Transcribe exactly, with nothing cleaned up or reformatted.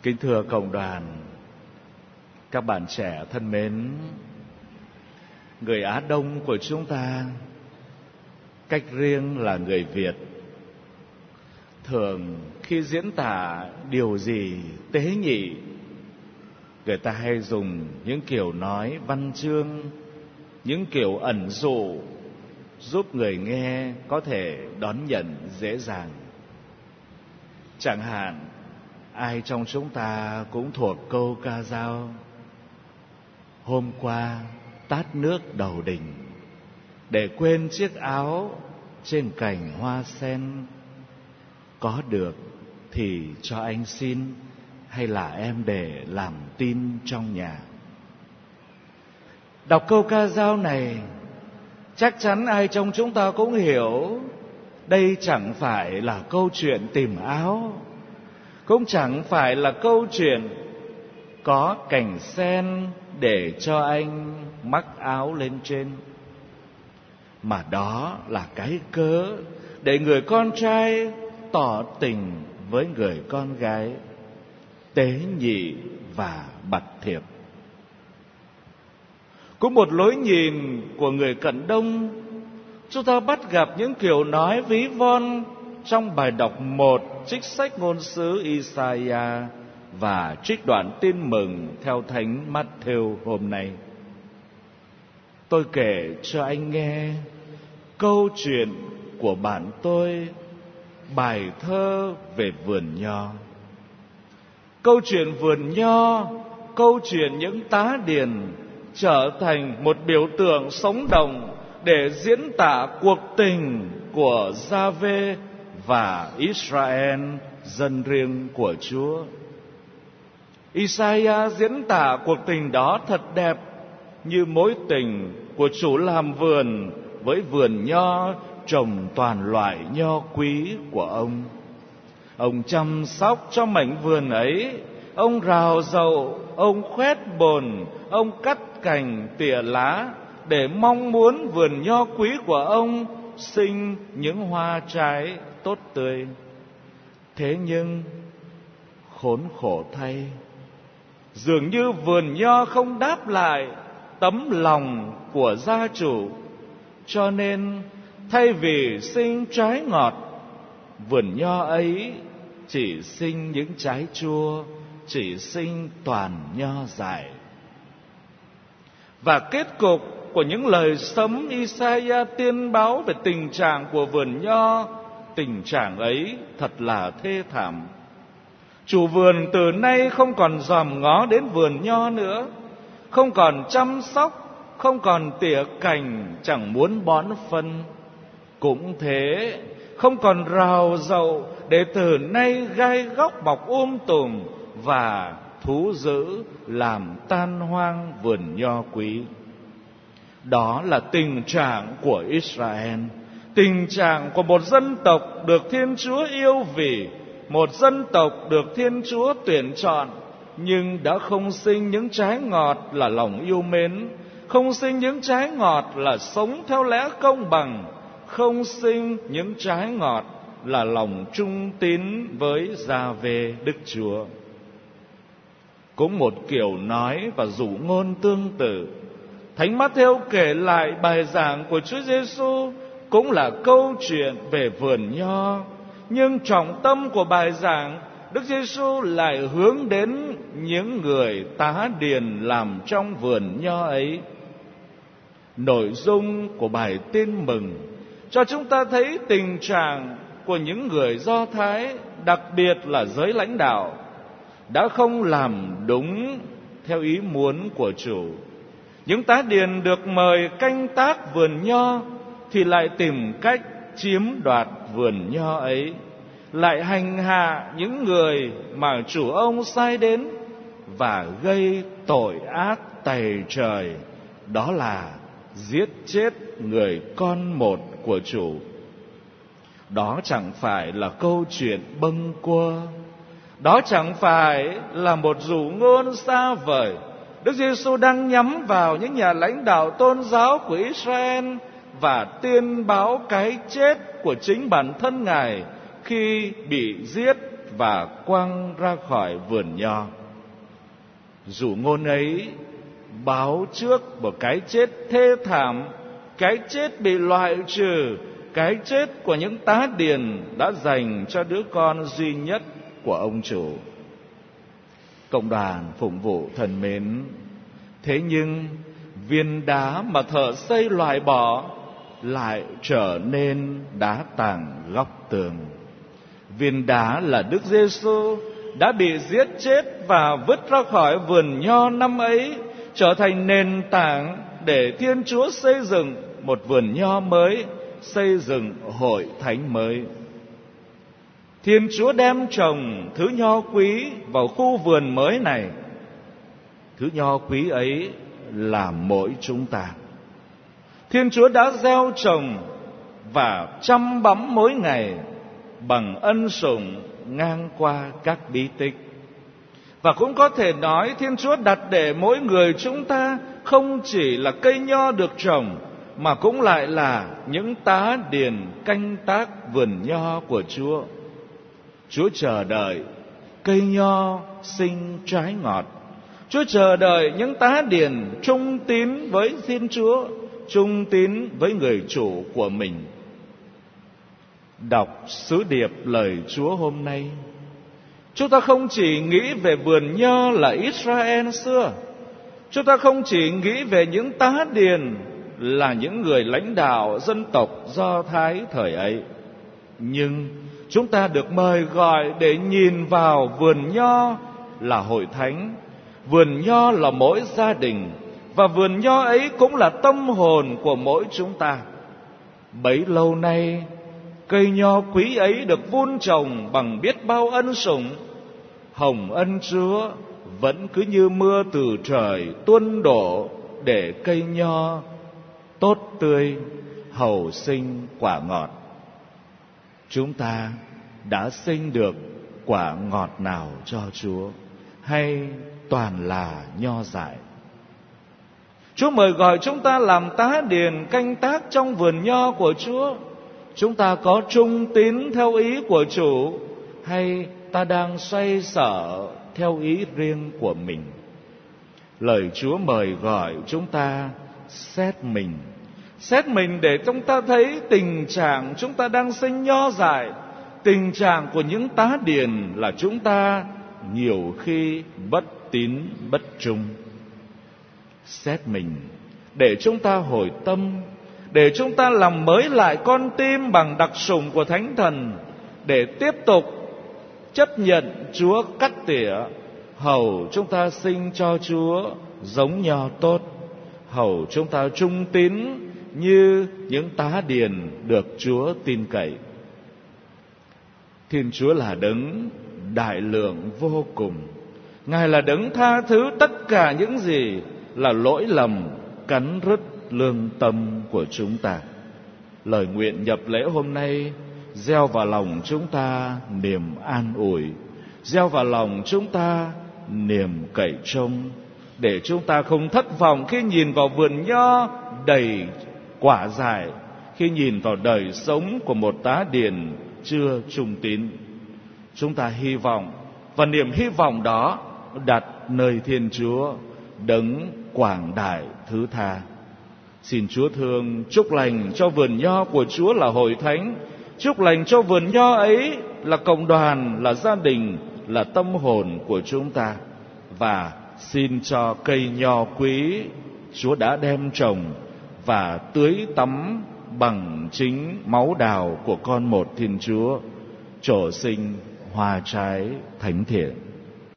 Kính thưa cộng đoàn, các bạn trẻ thân mến, người Á Đông của chúng ta, cách riêng là người Việt, thường khi diễn tả điều gì tế nhị, người ta hay dùng những kiểu nói văn chương, những kiểu ẩn dụ giúp người nghe có thể đón nhận dễ dàng. Chẳng hạn, ai trong chúng ta cũng thuộc câu ca dao: hôm qua tát nước đầu đình, để quên chiếc áo trên cành hoa sen. Có được thì cho anh xin, hay là em để làm tin trong nhà. Đọc câu ca dao này, chắc chắn ai trong chúng ta cũng hiểu đây chẳng phải là câu chuyện tìm áo, cũng chẳng phải là câu chuyện có cành sen để cho anh mắc áo lên trên, mà đó là cái cớ để người con trai tỏ tình với người con gái, tế nhị và bặt thiệp. Cũng một lối nhìn của người Cận Đông, chúng ta bắt gặp những kiểu nói ví von trong bài đọc một trích sách ngôn sứ Isaiah và trích đoạn tin mừng theo Thánh Matthew hôm nay. Tôi kể cho anh nghe câu chuyện của bạn tôi, bài thơ về vườn nho. Câu chuyện vườn nho, câu chuyện những tá điền trở thành một biểu tượng sống động để diễn tả cuộc tình của Gia-vê và Israel, dân riêng của Chúa. Isaiah diễn tả cuộc tình đó thật đẹp, như mối tình của chủ làm vườn với vườn nho trồng toàn loại nho quý của ông. Ông chăm sóc cho mảnh vườn ấy, ông rào dậu, ông khoét bồn, ông cắt cành tỉa lá, để mong muốn vườn nho quý của ông sinh những hoa trái tốt tươi. Thế nhưng khốn khổ thay, dường như vườn nho không đáp lại tấm lòng của gia chủ, cho nên thay vì sinh trái ngọt, vườn nho ấy chỉ sinh những trái chua, chỉ sinh toàn nho dại. Và kết cục của những lời sấm Isaiah tiên báo về tình trạng của vườn nho, tình trạng ấy thật là thê thảm. Chủ vườn từ nay không còn dòm ngó đến vườn nho nữa, không còn chăm sóc, không còn tỉa cành, chẳng muốn bón phân. Cũng thế, không còn rào dậu để từ nay gai góc mọc um tùm và thú dữ làm tan hoang vườn nho quý. Đó là tình trạng của Israel, tình trạng của một dân tộc được Thiên Chúa yêu vì, một dân tộc được Thiên Chúa tuyển chọn, nhưng đã không sinh những trái ngọt là lòng yêu mến, không sinh những trái ngọt là sống theo lẽ công bằng, không sinh những trái ngọt là lòng trung tín với Gia-vê Đức Chúa. Cũng một kiểu nói và dụ ngôn tương tự, Thánh Mát-thêu kể lại bài giảng của Chúa Giêsu cũng là câu chuyện về vườn nho, nhưng trọng tâm của bài giảng, Đức Giêsu lại hướng đến những người tá điền làm trong vườn nho ấy. Nội dung của bài tin mừng cho chúng ta thấy tình trạng của những người Do Thái, đặc biệt là giới lãnh đạo, đã không làm đúng theo ý muốn của chủ. Những tá điền được mời canh tác vườn nho thì lại tìm cách chiếm đoạt vườn nho ấy, lại hành hạ những người mà chủ ông sai đến và gây tội ác tày trời, đó là giết chết người con một của chủ. Đó chẳng phải là câu chuyện bâng quơ, đó chẳng phải là một dụ ngôn xa vời. Đức Giêsu đang nhắm vào những nhà lãnh đạo tôn giáo của Israel và tiên báo cái chết của chính bản thân Ngài khi bị giết và quăng ra khỏi vườn nho. Dụ ngôn ấy báo trước một cái chết thê thảm, cái chết bị loại trừ, cái chết của những tá điền đã dành cho đứa con duy nhất của ông chủ. Cộng đoàn phụng vụ thân mến, thế nhưng viên đá mà thợ xây loại bỏ lại trở nên đá tảng góc tường. Viên đá là Đức Giêsu đã bị giết chết và vứt ra khỏi vườn nho năm ấy, trở thành nền tảng để Thiên Chúa xây dựng một vườn nho mới, xây dựng hội thánh mới. Thiên Chúa đem trồng thứ nho quý vào khu vườn mới này. Thứ nho quý ấy là mỗi chúng ta. Thiên Chúa đã gieo trồng và chăm bẵm mỗi ngày bằng ân sủng ngang qua các bí tích. Và cũng có thể nói Thiên Chúa đặt để mỗi người chúng ta không chỉ là cây nho được trồng, mà cũng lại là những tá điền canh tác vườn nho của Chúa. Chúa chờ đợi cây nho sinh trái ngọt. Chúa chờ đợi những tá điền trung tín với Thiên Chúa, trung tín với người chủ của mình. Đọc sứ điệp lời Chúa hôm nay, chúng ta không chỉ nghĩ về vườn nho là Israel xưa, chúng ta không chỉ nghĩ về những tá điền là những người lãnh đạo dân tộc Do Thái thời ấy, nhưng chúng ta được mời gọi để nhìn vào vườn nho là hội thánh, vườn nho là mỗi gia đình, và vườn nho ấy cũng là tâm hồn của mỗi chúng ta. Bấy lâu nay, cây nho quý ấy được vun trồng bằng biết bao ân sủng. Hồng ân Chúa vẫn cứ như mưa từ trời tuôn đổ để cây nho tốt tươi, hầu sinh quả ngọt. Chúng ta đã sinh được quả ngọt nào cho Chúa, hay toàn là nho dại? Chúa mời gọi chúng ta làm tá điền canh tác trong vườn nho của Chúa. Chúng ta có trung tín theo ý của chủ, hay ta đang xoay sở theo ý riêng của mình? Lời Chúa mời gọi chúng ta xét mình, xét mình để chúng ta thấy tình trạng chúng ta đang sinh nho dại. Tình trạng của những tá điền là chúng ta nhiều khi bất tín bất trung. Xét mình để chúng ta hồi tâm, để chúng ta làm mới lại con tim bằng đặc sủng của Thánh Thần, để tiếp tục chấp nhận Chúa cắt tỉa, hầu chúng ta sinh cho Chúa giống nho tốt, hầu chúng ta trung tín như những tá điền được Chúa tin cậy. Thiên Chúa là đấng đại lượng vô cùng. Ngài là đấng tha thứ tất cả những gì là lỗi lầm cắn rứt lương tâm của chúng ta. Lời nguyện nhập lễ hôm nay gieo vào lòng chúng ta niềm an ủi, gieo vào lòng chúng ta niềm cậy trông, để chúng ta không thất vọng khi nhìn vào vườn nho đầy quả dại, khi nhìn vào đời sống của một tá điền chưa trung tín. Chúng ta hy vọng, và niềm hy vọng đó đặt nơi Thiên Chúa, đấng quảng đại thứ tha. Xin Chúa thương chúc lành cho vườn nho của Chúa là hội thánh, chúc lành cho vườn nho ấy là cộng đoàn, là gia đình, là tâm hồn của chúng ta. Và xin cho cây nho quý Chúa đã đem trồng và tưới tắm bằng chính máu đào của con một Thiên Chúa, trổ sinh hoa trái thánh thiện.